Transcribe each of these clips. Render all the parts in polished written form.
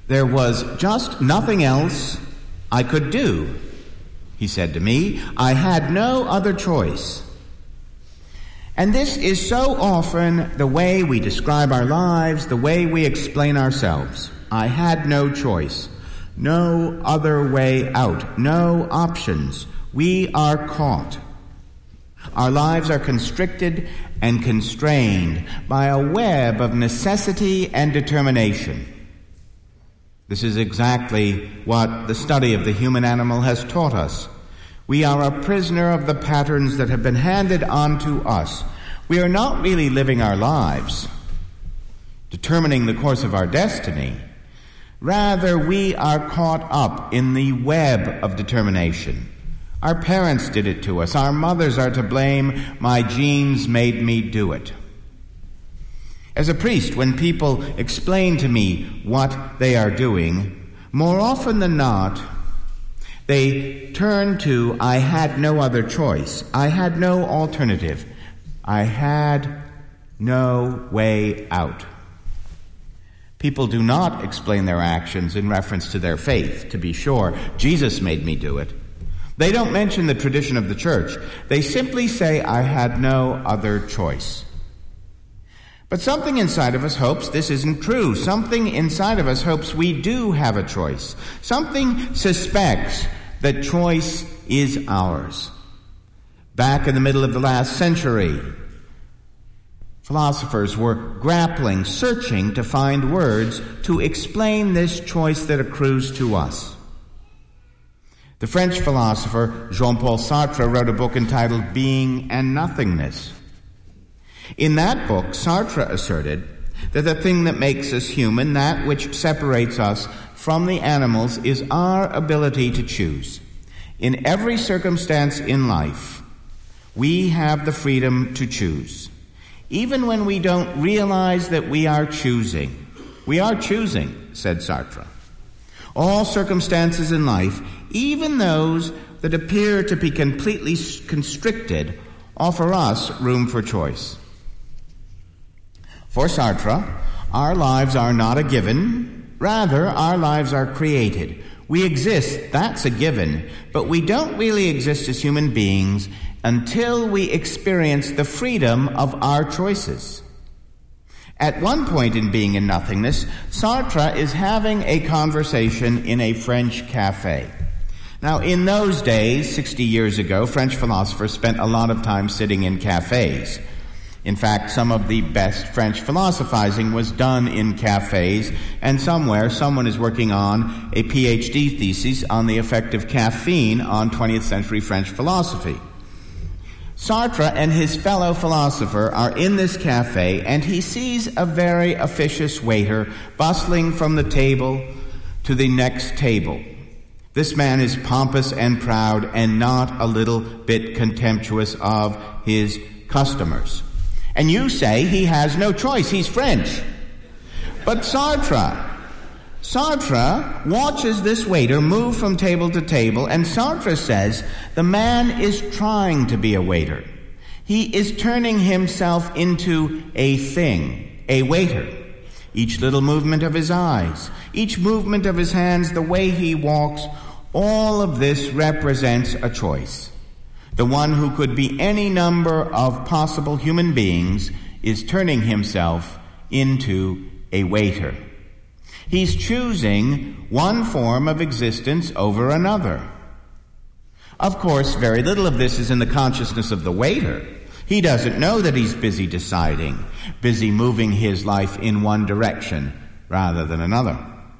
There was just nothing else I could do, he said to me. I had no other choice. And this is so often the way we describe our lives, the way we explain ourselves. I had no choice, no other way out, no options. We are caught. Our lives are constricted and constrained by a web of necessity and determination. This is exactly what the study of the human animal has taught us. We are a prisoner of the patterns that have been handed on to us. We are not really living our lives, determining the course of our destiny. Rather, we are caught up in the web of determination. Our parents did it to us. Our mothers are to blame. My genes made me do it. As a priest, when people explain to me what they are doing, more often than not, they turn to, I had no other choice. I had no alternative. I had no way out. People do not explain their actions in reference to their faith, to be sure. Jesus made me do it. They don't mention the tradition of the church. They simply say, I had no other choice. But something inside of us hopes this isn't true. Something inside of us hopes we do have a choice. Something suspects that choice is ours. Back in the middle of the last century, philosophers were grappling, searching to find words to explain this choice that accrues to us. The French philosopher Jean-Paul Sartre wrote a book entitled Being and Nothingness. In that book, Sartre asserted that the thing that makes us human, that which separates us from the animals, is our ability to choose. In every circumstance in life, we have the freedom to choose. Even when we don't realize that we are choosing. We are choosing, said Sartre. All circumstances in life, even those that appear to be completely constricted, offer us room for choice. For Sartre, our lives are not a given. Rather, our lives are created. We exist, that's a given, but we don't really exist as human beings until we experience the freedom of our choices. At one point in Being and Nothingness, Sartre is having a conversation in a French cafe. Now, in those days, 60 years ago, French philosophers spent a lot of time sitting in cafes. In fact, some of the best French philosophizing was done in cafes, and somewhere someone is working on a PhD thesis on the effect of caffeine on 20th century French philosophy. Sartre and his fellow philosopher are in this cafe, and he sees a very officious waiter bustling from the table to the next table. This man is pompous and proud and not a little bit contemptuous of his customers. And you say he has no choice, he's French. But Sartre watches this waiter move from table to table, and Sartre says the man is trying to be a waiter. He is turning himself into a thing, a waiter. Each little movement of his eyes, each movement of his hands, the way he walks, all of this represents a choice. The one who could be any number of possible human beings is turning himself into a waiter. He's choosing one form of existence over another. Of course, very little of this is in the consciousness of the waiter. He doesn't know that he's busy deciding, busy moving his life in one direction rather than another.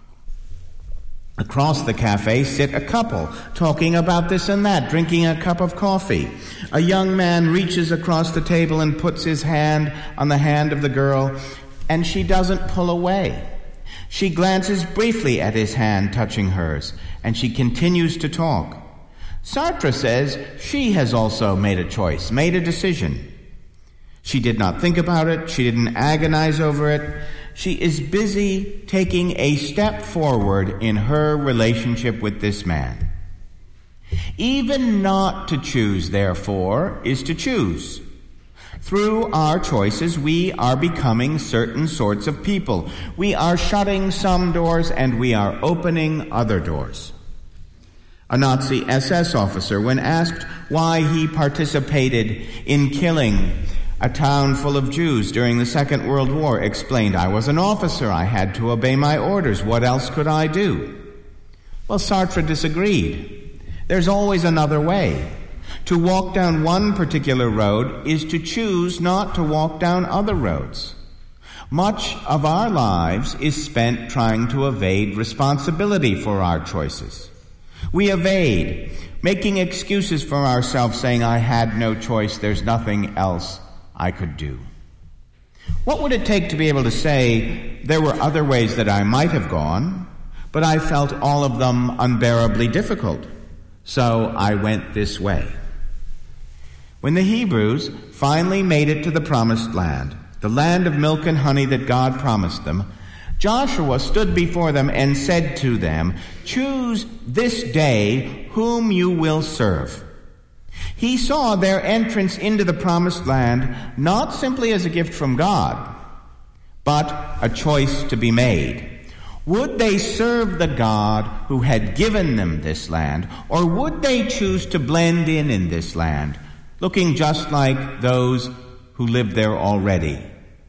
Across the cafe sit a couple, talking about this and that, drinking a cup of coffee. A young man reaches across the table and puts his hand on the hand of the girl, and she doesn't pull away. She glances briefly at his hand touching hers, and she continues to talk. Sartre says she has also made a choice, made a decision. She did not think about it. She didn't agonize over it. She is busy taking a step forward in her relationship with this man. Even not to choose, therefore, is to choose. Through our choices, we are becoming certain sorts of people. We are shutting some doors and we are opening other doors. A Nazi SS officer, when asked why he participated in killing a town full of Jews during the Second World War, explained, "I was an officer. I had to obey my orders. What else could I do?" Well, Sartre disagreed. There's always another way. To walk down one particular road is to choose not to walk down other roads. Much of our lives is spent trying to evade responsibility for our choices. We evade, making excuses for ourselves, saying, "I had no choice, there's nothing else I could do." What would it take to be able to say, there were other ways that I might have gone, but I felt all of them unbearably difficult, so I went this way? When the Hebrews finally made it to the promised land, the land of milk and honey that God promised them, Joshua stood before them and said to them, "Choose this day whom you will serve." He saw their entrance into the promised land not simply as a gift from God, but a choice to be made. Would they serve the God who had given them this land, or would they choose to blend in this land, looking just like those who lived there already?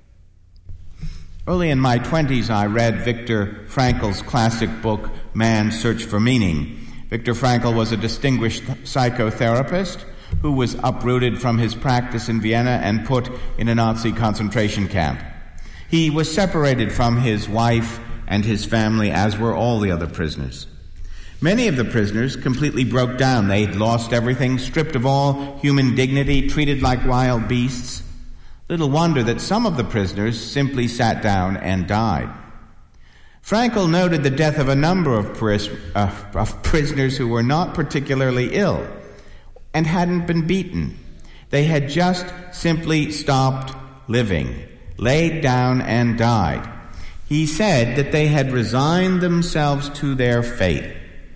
Early in my 20s, I read Viktor Frankl's classic book, Man's Search for Meaning. Viktor Frankl was a distinguished psychotherapist who was uprooted from his practice in Vienna and put in a Nazi concentration camp. He was separated from his wife and his family, as were all the other prisoners. Many of the prisoners completely broke down. They'd lost everything, stripped of all human dignity, treated like wild beasts. Little wonder that some of the prisoners simply sat down and died. Frankl noted the death of a number of prisoners who were not particularly ill and hadn't been beaten. They had just simply stopped living, laid down and died. He said that they had resigned themselves to their fate.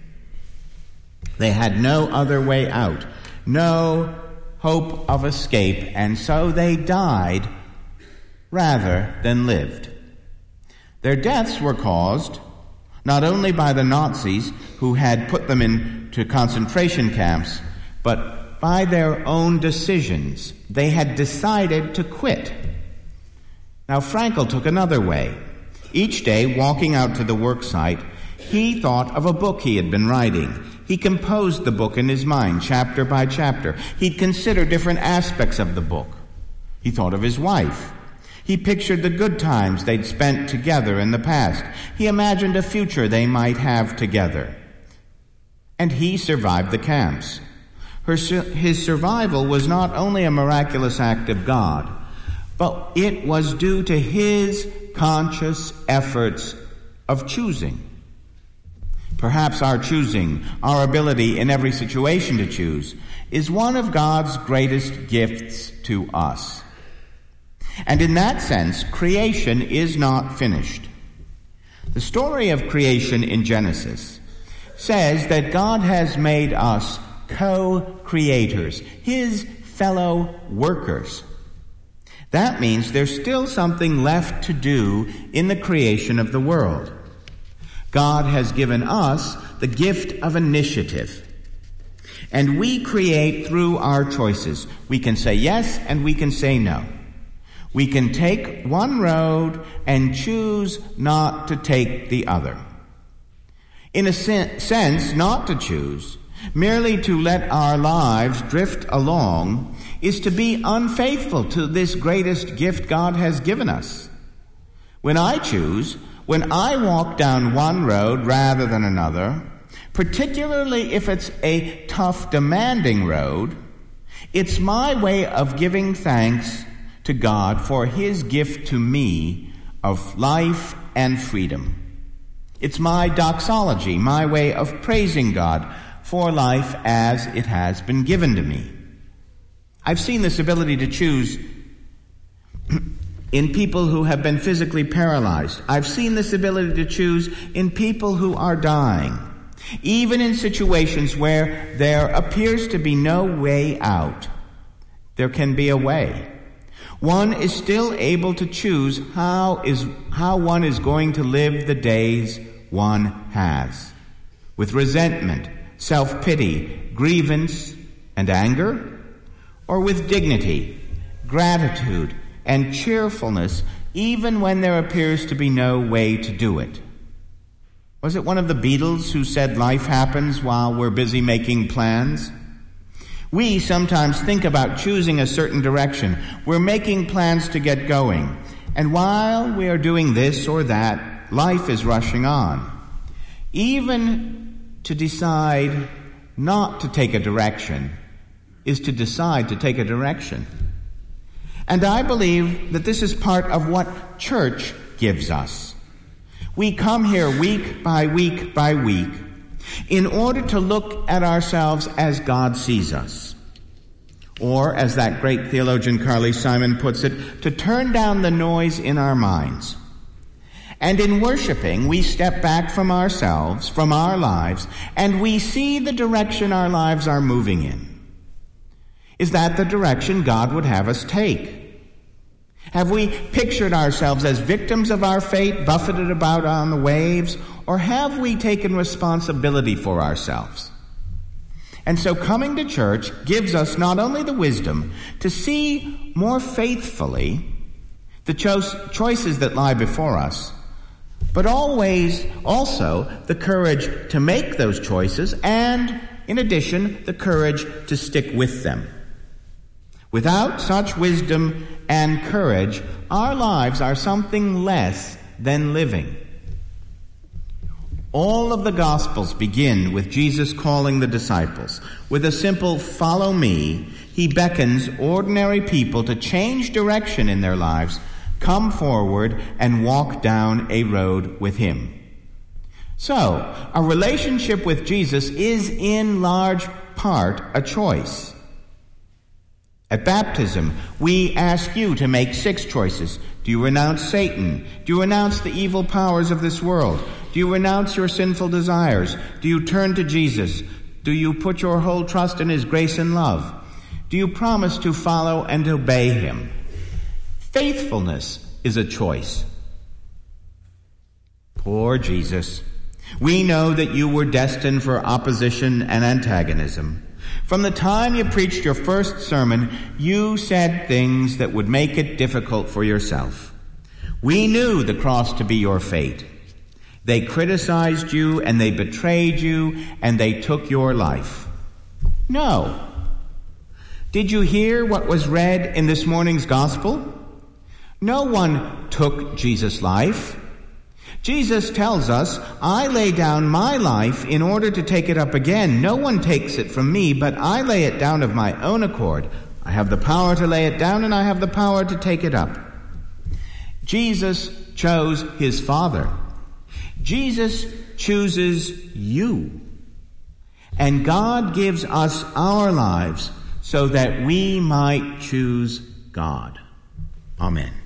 They had no other way out, no hope of escape, and so they died rather than lived. Their deaths were caused not only by the Nazis who had put them into concentration camps, but by their own decisions. They had decided to quit. Now, Frankl took another way. Each day, walking out to the work site, he thought of a book he had been writing. He composed the book in his mind, chapter by chapter. He'd consider different aspects of the book. He thought of his wife. He pictured the good times they'd spent together in the past. He imagined a future they might have together. And he survived the camps. His survival was not only a miraculous act of God, but it was due to his conscious efforts of choosing. Perhaps our choosing, our ability in every situation to choose, is one of God's greatest gifts to us. And in that sense, creation is not finished. The story of creation in Genesis says that God has made us co-creators, his fellow workers. That means there's still something left to do in the creation of the world. God has given us the gift of initiative. And we create through our choices. We can say yes and we can say no. We can take one road and choose not to take the other. In a sense, not to choose, merely to let our lives drift along, is to be unfaithful to this greatest gift God has given us. When I choose, when I walk down one road rather than another, particularly if it's a tough, demanding road, it's my way of giving thanks to God for his gift to me of life and freedom. It's my doxology, my way of praising God for life as it has been given to me. I've seen this ability to choose in people who have been physically paralyzed. I've seen this ability to choose in people who are dying. Even in situations where there appears to be no way out, there can be a way. one is still able to choose how one is going to live the days one has, with resentment, self-pity, grievance, and anger, or with dignity, gratitude, and cheerfulness, even when there appears to be no way to do it. Was it one of the Beatles who said life happens while we're busy making plans? We sometimes think about choosing a certain direction. We're making plans to get going. And while we are doing this or that, life is rushing on. Even to decide not to take a direction is to decide to take a direction. And I believe that this is part of what church gives us. We come here week by week by week in order to look at ourselves as God sees us. Or, as that great theologian Carly Simon puts it, to turn down the noise in our minds. And in worshiping, we step back from ourselves, from our lives, and we see the direction our lives are moving in. Is that the direction God would have us take? Have we pictured ourselves as victims of our fate, buffeted about on the waves, or have we taken responsibility for ourselves? And so coming to church gives us not only the wisdom to see more faithfully the choices that lie before us, but always also the courage to make those choices and, in addition, the courage to stick with them. Without such wisdom and courage, our lives are something less than living. All of the Gospels begin with Jesus calling the disciples. With a simple "follow me," he beckons ordinary people to change direction in their lives, come forward, and walk down a road with him. So, a relationship with Jesus is in large part a choice. At baptism, we ask you to make 6 choices. Do you renounce Satan? Do you renounce the evil powers of this world? Do you renounce your sinful desires? Do you turn to Jesus? Do you put your whole trust in his grace and love? Do you promise to follow and obey him? Faithfulness is a choice. Poor Jesus. We know that you were destined for opposition and antagonism. From the time you preached your first sermon, you said things that would make it difficult for yourself. We knew the cross to be your fate. They criticized you, and they betrayed you, and they took your life. No. Did you hear what was read in this morning's gospel? No one took Jesus' life. Jesus tells us, I lay down my life in order to take it up again. No one takes it from me, but I lay it down of my own accord. I have the power to lay it down, and I have the power to take it up. Jesus chose his Father. Jesus chooses you. And God gives us our lives so that we might choose God. Amen.